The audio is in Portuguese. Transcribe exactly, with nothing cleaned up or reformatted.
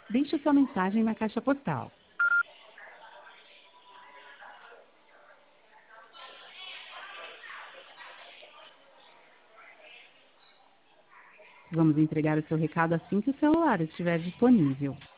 Deixe sua mensagem na caixa postal. Vamos entregar o seu recado assim que o celular estiver disponível.